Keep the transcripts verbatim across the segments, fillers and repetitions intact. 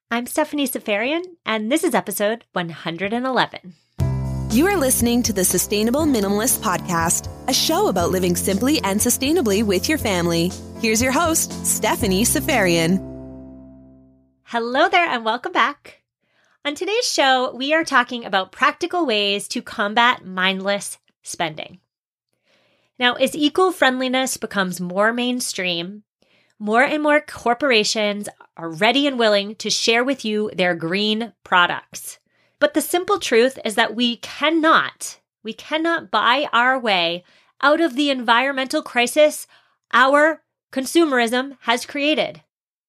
I'm Stephanie Seferian, and this is episode one hundred eleven. You are listening to the Sustainable Minimalist Podcast, a show about living simply and sustainably with your family. Here's your host, Stephanie Seferian. Hello there, and welcome back. On today's show, we are talking about practical ways to combat mindless spending. Now, as eco-friendliness becomes more mainstream, more and more corporations are ready and willing to share with you their green products. But the simple truth is that we cannot, we cannot buy our way out of the environmental crisis our consumerism has created.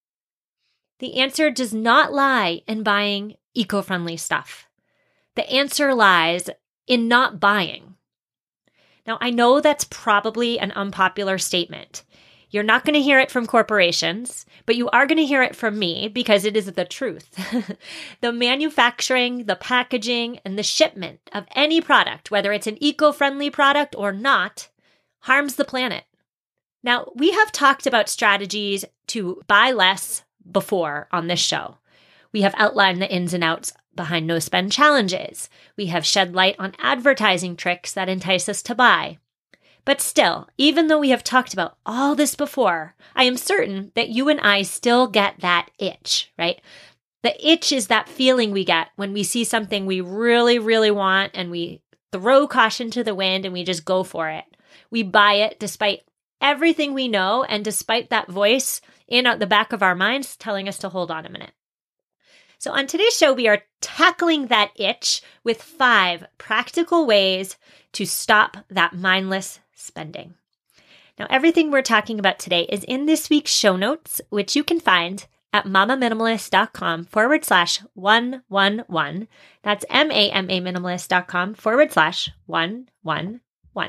The answer does not lie in buying eco-friendly stuff. The answer lies in not buying. Now, I know that's probably an unpopular statement. You're not going to hear it from corporations, but you are going to hear it from me because it is the truth. The manufacturing, the packaging, and the shipment of any product, whether it's an eco-friendly product or not, harms the planet. Now, we have talked about strategies to buy less before on this show. We have outlined the ins and outs behind no-spend challenges. We have shed light on advertising tricks that entice us to buy. But still, even though we have talked about all this before, I am certain that you and I still get that itch, right? The itch is that feeling we get when we see something we really, really want and we throw caution to the wind and we just go for it. We buy it despite everything we know and despite that voice in the back of our minds telling us to hold on a minute. So on today's show, we are tackling that itch with five practical ways to stop that mindless spending. Now, everything we're talking about today is in this week's show notes, which you can find at mamaminimalist.com forward slash 111. That's M-A-M-A minimalist.com forward slash 111.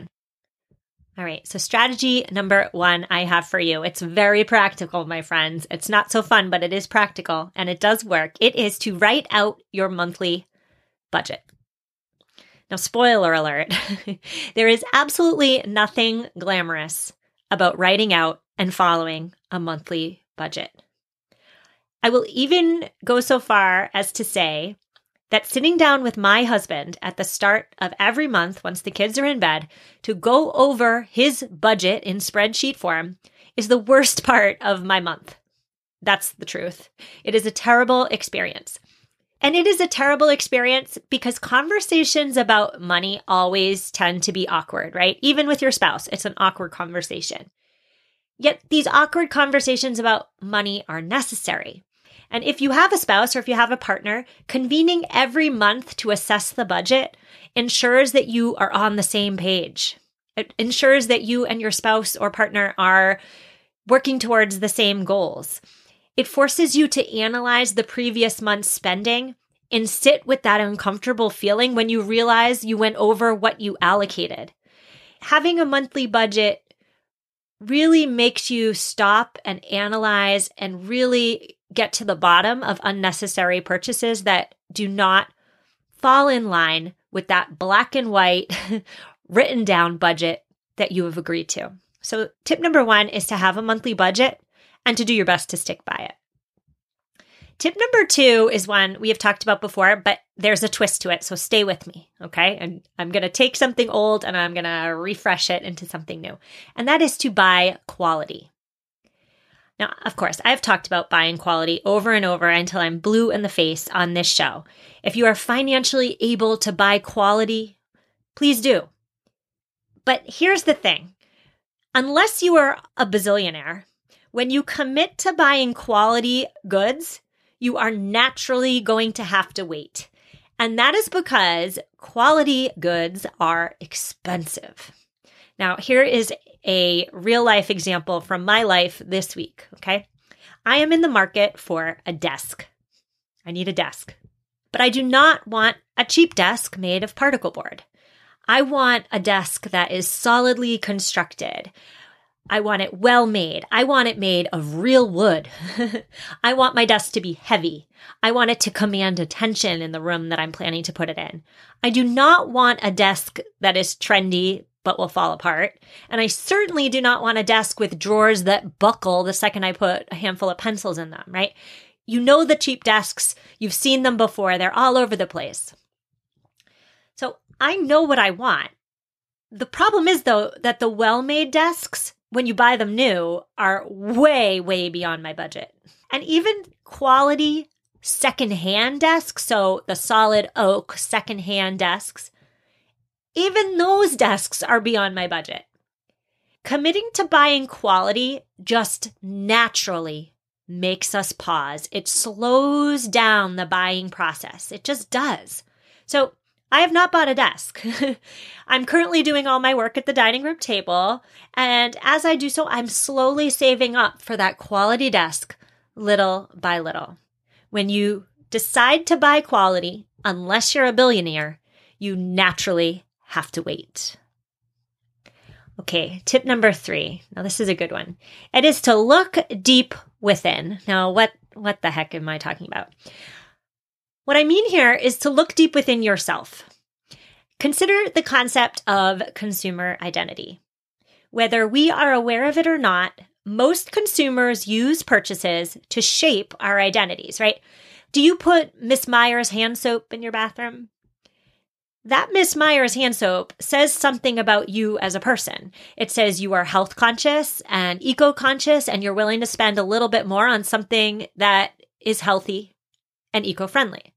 All right, so strategy number one I have for you. It's very practical, my friends. It's not so fun, but it is practical, and it does work. It is to write out your monthly budget. Now, spoiler alert, there is absolutely nothing glamorous about writing out and following a monthly budget. I will even go so far as to say that sitting down with my husband at the start of every month, once the kids are in bed, to go over his budget in spreadsheet form is the worst part of my month. That's the truth. It is a terrible experience. And it is a terrible experience because conversations about money always tend to be awkward, right? Even with your spouse, it's an awkward conversation. Yet these awkward conversations about money are necessary. And if you have a spouse or if you have a partner, convening every month to assess the budget ensures that you are on the same page. It ensures that you and your spouse or partner are working towards the same goals. It forces you to analyze the previous month's spending and sit with that uncomfortable feeling when you realize you went over what you allocated. Having a monthly budget really makes you stop and analyze and really get to the bottom of unnecessary purchases that do not fall in line with that black and white written down budget that you have agreed to. So tip number one is to have a monthly budget and to do your best to stick by it. Tip number two is one we have talked about before, but there's a twist to it, so stay with me, okay? And I'm going to take something old and I'm going to refresh it into something new, and that is to buy quality. Now, of course, I've talked about buying quality over and over until I'm blue in the face on this show. If you are financially able to buy quality, please do. But here's the thing. Unless you are a bazillionaire, when you commit to buying quality goods, you are naturally going to have to wait. And that is because quality goods are expensive. Now, here is a real life example from my life this week, okay? I am in the market for a desk. I need a desk. But I do not want a cheap desk made of particle board. I want a desk that is solidly constructed. I want it well made. I want it made of real wood. I want my desk to be heavy. I want it to command attention in the room that I'm planning to put it in. I do not want a desk that is trendy but will fall apart. And I certainly do not want a desk with drawers that buckle the second I put a handful of pencils in them, right? You know the cheap desks. You've seen them before. They're all over the place. So I know what I want. The problem is, though, that the well-made desks, when you buy them new, are way, way beyond my budget. And even quality secondhand desks, so the solid oak secondhand desks, even those desks are beyond my budget. Committing to buying quality just naturally makes us pause. It slows down the buying process. It just does. So I have not bought a desk. I'm currently doing all my work at the dining room table, and as I do so, I'm slowly saving up for that quality desk little by little. When you decide to buy quality, unless you're a billionaire, you naturally have to wait. Okay, tip number three. Now this is a good one. It is to look deep within. Now what, what the heck am I talking about? What I mean here is to look deep within yourself. Consider the concept of consumer identity. Whether we are aware of it or not, most consumers use purchases to shape our identities, right? Do you put Miss Meyer's hand soap in your bathroom? That Miss Meyer's hand soap says something about you as a person. It says you are health conscious and eco-conscious, and you're willing to spend a little bit more on something that is healthy and eco-friendly.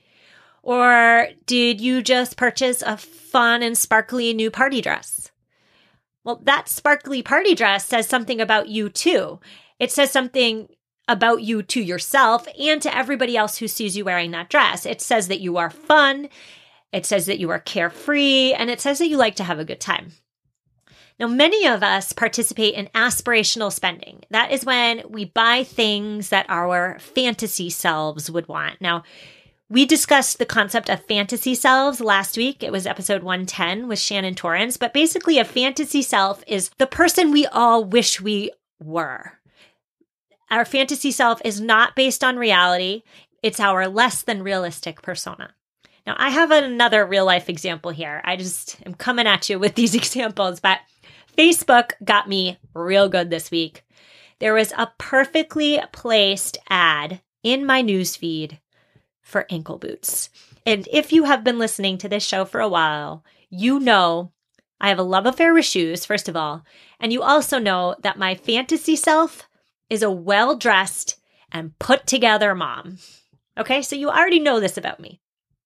Or did you just purchase a fun and sparkly new party dress? Well, that sparkly party dress says something about you too. It says something about you to yourself and to everybody else who sees you wearing that dress. It says that you are fun. It says that you are carefree, and it says that you like to have a good time. Now, many of us participate in aspirational spending. That is when we buy things that our fantasy selves would want. Now, we discussed the concept of fantasy selves last week. It was episode one ten with Shannon Torrance. But basically, a fantasy self is the person we all wish we were. Our fantasy self is not based on reality. It's our less than realistic persona. Now, I have another real life example here. I just am coming at you with these examples, but Facebook got me real good this week. There was a perfectly placed ad in my newsfeed for ankle boots. And if you have been listening to this show for a while, you know I have a love affair with shoes, first of all, and you also know that my fantasy self is a well-dressed and put-together mom. Okay, so you already know this about me.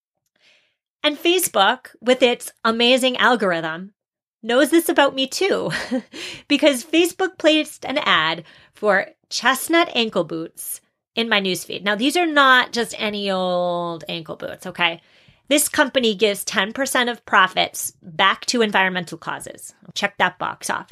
And Facebook, with its amazing algorithm, knows this about me too, because Facebook placed an ad for chestnut ankle boots in my newsfeed. Now, these are not just any old ankle boots, okay? This company gives ten percent of profits back to environmental causes. Check that box off.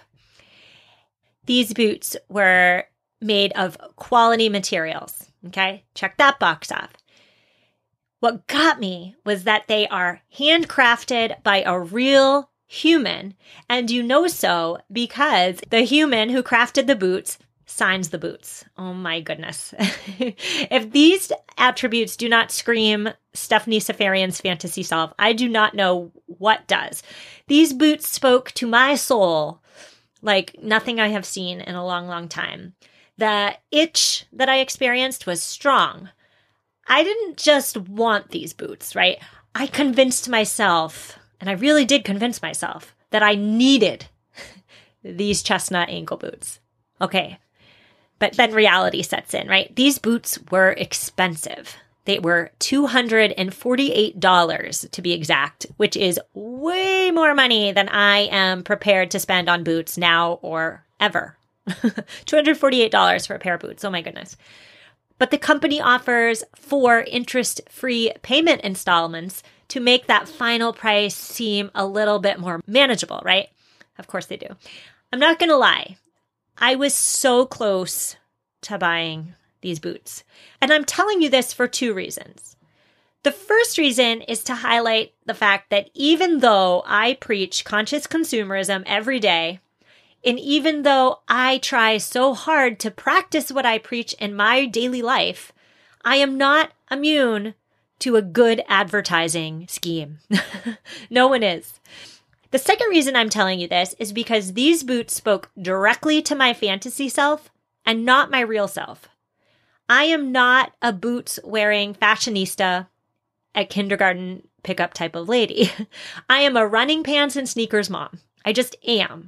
These boots were made of quality materials, okay? Check that box off. What got me was that they are handcrafted by a real human, and you know so because the human who crafted the boots signs the boots. Oh my goodness. If these attributes do not scream Stephanie Seferian's fantasy self, I do not know what does. These boots spoke to my soul like nothing I have seen in a long, long time. The itch that I experienced was strong. I didn't just want these boots, right? I convinced myself, and I really did convince myself, that I needed these chestnut ankle boots. Okay. But then reality sets in, right? These boots were expensive. They were two hundred forty-eight dollars to be exact, which is way more money than I am prepared to spend on boots now or ever. two hundred forty-eight dollars for a pair of boots. Oh my goodness. But the company offers four interest-free payment installments to make that final price seem a little bit more manageable, right? Of course they do. I'm not going to lie. I was so close to buying these boots. And I'm telling you this for two reasons. The first reason is to highlight the fact that even though I preach conscious consumerism every day, and even though I try so hard to practice what I preach in my daily life, I am not immune to a good advertising scheme. No one is. The second reason I'm telling you this is because these boots spoke directly to my fantasy self and not my real self. I am not a boots wearing fashionista at kindergarten pickup type of lady. I am a running pants and sneakers mom. I just am.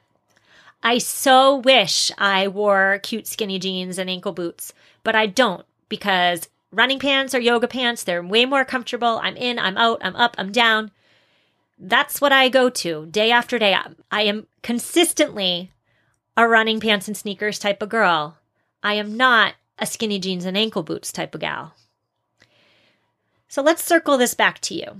I so wish I wore cute skinny jeans and ankle boots, but I don't, because running pants or yoga pants, they're way more comfortable. I'm in, I'm out, I'm up, I'm down. That's what I go to day after day. I am consistently a running pants and sneakers type of girl. I am not a skinny jeans and ankle boots type of gal. So let's circle this back to you.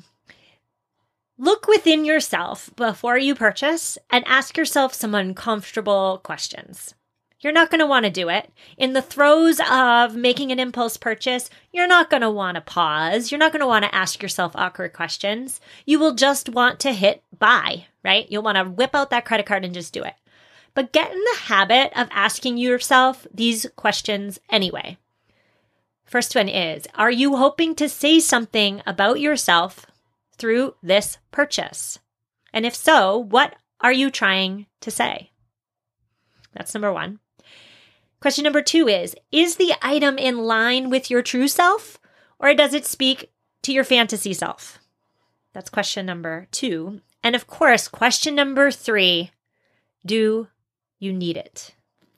Look within yourself before you purchase and ask yourself some uncomfortable questions. You're not going to want to do it. In the throes of making an impulse purchase, you're not going to want to pause. You're not going to want to ask yourself awkward questions. You will just want to hit buy, right? You'll want to whip out that credit card and just do it. But get in the habit of asking yourself these questions anyway. First one is, are you hoping to say something about yourself through this purchase? And if so, what are you trying to say? That's number one. Question number two is, is the item in line with your true self, or does it speak to your fantasy self? That's question number two. And of course, question number three, do you need it?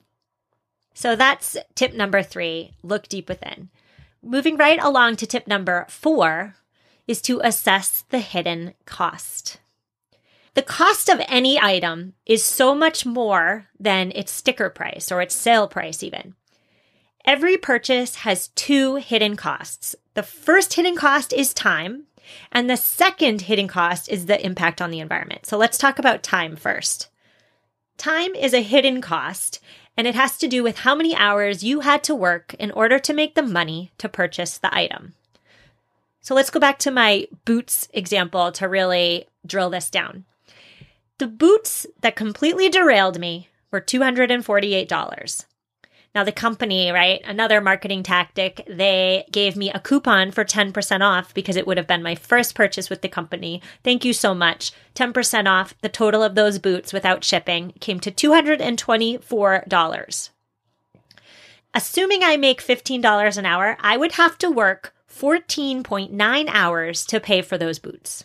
So that's tip number three, look deep within. Moving right along to tip number four is to assess the hidden cost. The cost of any item is so much more than its sticker price or its sale price even. Every purchase has two hidden costs. The first hidden cost is time, and the second hidden cost is the impact on the environment. So let's talk about time first. Time is a hidden cost, and it has to do with how many hours you had to work in order to make the money to purchase the item. So let's go back to my boots example to really drill this down. The boots that completely derailed me were two hundred forty-eight dollars. Now the company, right, another marketing tactic, they gave me a coupon for ten percent off because it would have been my first purchase with the company. Thank you so much. ten percent off. The total of those boots without shipping came to two hundred twenty-four dollars. Assuming I make fifteen dollars an hour, I would have to work fourteen point nine hours to pay for those boots.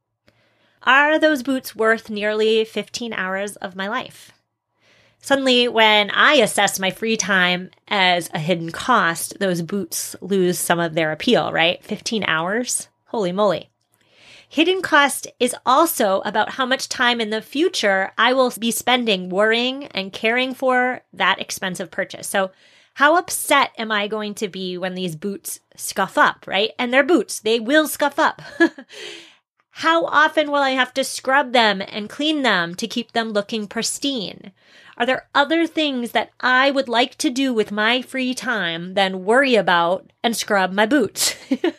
Are those boots worth nearly fifteen hours of my life? Suddenly, when I assess my free time as a hidden cost, those boots lose some of their appeal, right? fifteen hours? Holy moly. Hidden cost is also about how much time in the future I will be spending worrying and caring for that expensive purchase. So how upset am I going to be when these boots scuff up, right? And they're boots. They will scuff up. How often will I have to scrub them and clean them to keep them looking pristine? Are there other things that I would like to do with my free time than worry about and scrub my boots?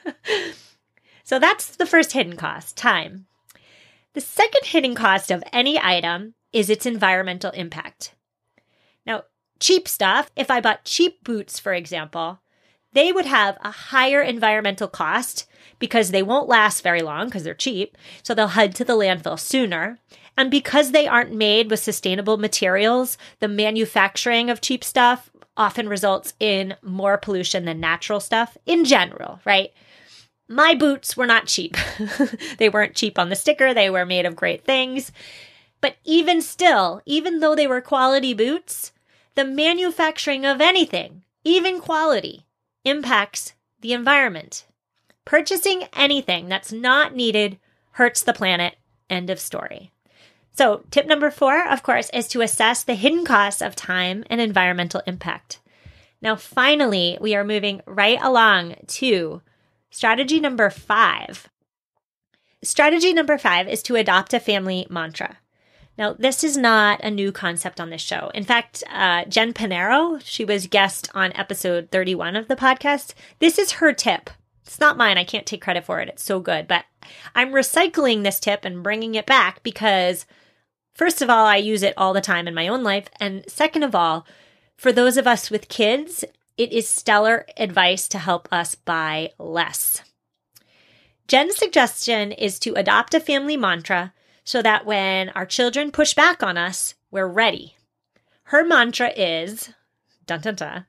So that's the first hidden cost, time. The second hidden cost of any item is its environmental impact. Now, cheap stuff, if I bought cheap boots, for example, they would have a higher environmental cost because they won't last very long because they're cheap, so they'll head to the landfill sooner. And because they aren't made with sustainable materials, the manufacturing of cheap stuff often results in more pollution than natural stuff in general, right? My boots were not cheap. They weren't cheap on the sticker. They were made of great things. But even still, even though they were quality boots, the manufacturing of anything, even quality, impacts the environment. Purchasing anything that's not needed hurts the planet. End of story. So tip number four, of course, is to assess the hidden costs of time and environmental impact. Now, finally, we are moving right along to strategy number five. Strategy number five is to adopt a family mantra. Now, this is not a new concept on this show. In fact, uh, Jen Panero, she was guest on episode thirty-one of the podcast. This is her tip. It's not mine. I can't take credit for it. It's so good. But I'm recycling this tip and bringing it back because, first of all, I use it all the time in my own life. And second of all, for those of us with kids, it is stellar advice to help us buy less. Jen's suggestion is to adopt a family mantra so that when our children push back on us, we're ready. Her mantra is, dun dun dun,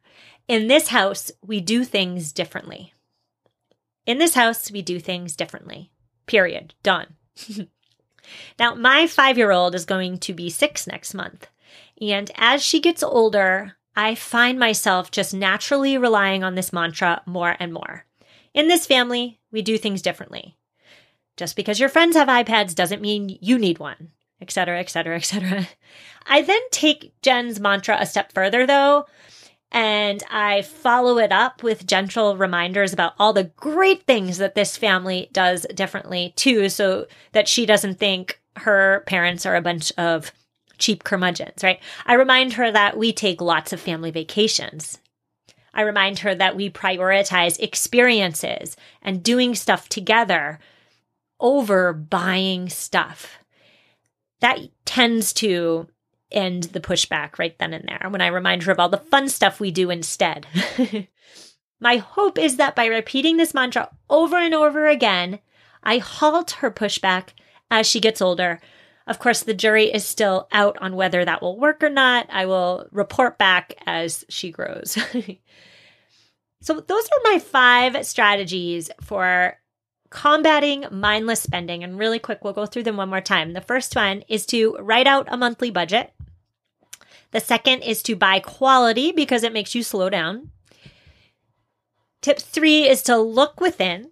In this house, we do things differently. In this house, we do things differently. Period. Done. Now, my five-year-old is going to be six next month. And as she gets older, I find myself just naturally relying on this mantra more and more. In this family, we do things differently. Just because your friends have iPads doesn't mean you need one, et cetera, et cetera, et cetera. I then take Jen's mantra a step further, though, and I follow it up with gentle reminders about all the great things that this family does differently, too, so that she doesn't think her parents are a bunch of cheap curmudgeons, right? I remind her that we take lots of family vacations. I remind her that we prioritize experiences and doing stuff together over buying stuff. That tends to end the pushback right then and there when I remind her of all the fun stuff we do instead. My hope is that by repeating this mantra over and over again, I halt her pushback as she gets older. Of course, the jury is still out on whether that will work or not. I will report back as she grows. So those are my five strategies for combating mindless spending. And really quick, we'll go through them one more time. The first one is to write out a monthly budget. The second is to buy quality because it makes you slow down. Tip three is to look within.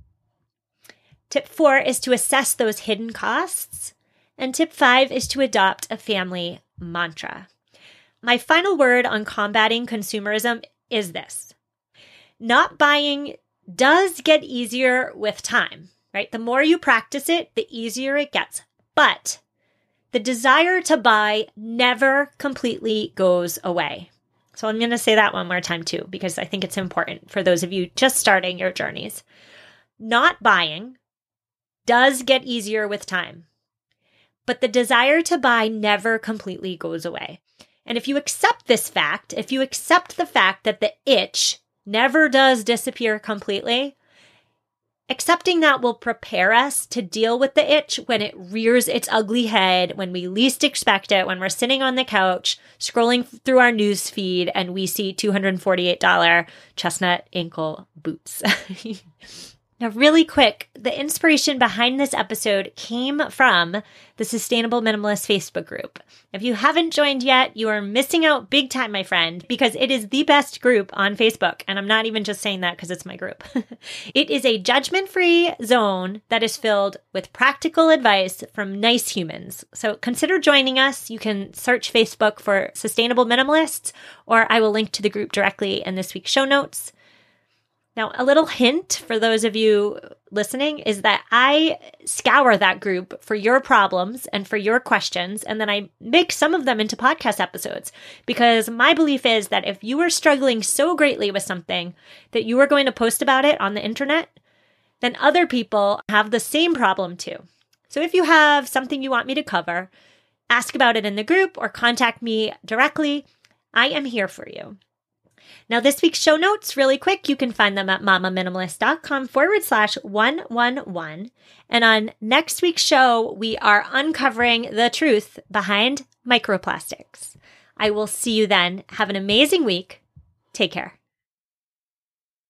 Tip four is to assess those hidden costs. And tip five is to adopt a family mantra. My final word on combating consumerism is this. Not buying does get easier with time, right? The more you practice it, the easier it gets. But the desire to buy never completely goes away. So I'm going to say that one more time too, because I think it's important for those of you just starting your journeys. Not buying does get easier with time. But the desire to buy never completely goes away. And if you accept this fact, if you accept the fact that the itch never does disappear completely, accepting that will prepare us to deal with the itch when it rears its ugly head, when we least expect it, when we're sitting on the couch, scrolling through our news feed, and we see two hundred forty-eight dollars chestnut ankle boots. Now, really quick, the inspiration behind this episode came from the Sustainable Minimalist Facebook group. If you haven't joined yet, you are missing out big time, my friend, because it is the best group on Facebook. And I'm not even just saying that because it's my group. It is a judgment-free zone that is filled with practical advice from nice humans. So consider joining us. You can search Facebook for Sustainable Minimalists, or I will link to the group directly in this week's show notes. Now, a little hint for those of you listening is that I scour that group for your problems and for your questions, and then I make some of them into podcast episodes because my belief is that if you are struggling so greatly with something that you are going to post about it on the internet, then other people have the same problem too. So if you have something you want me to cover, ask about it in the group or contact me directly. I am here for you. Now, this week's show notes, really quick, you can find them at mamaminimalist.com forward slash 111. And on next week's show, we are uncovering the truth behind microplastics. I will see you then. Have an amazing week. Take care.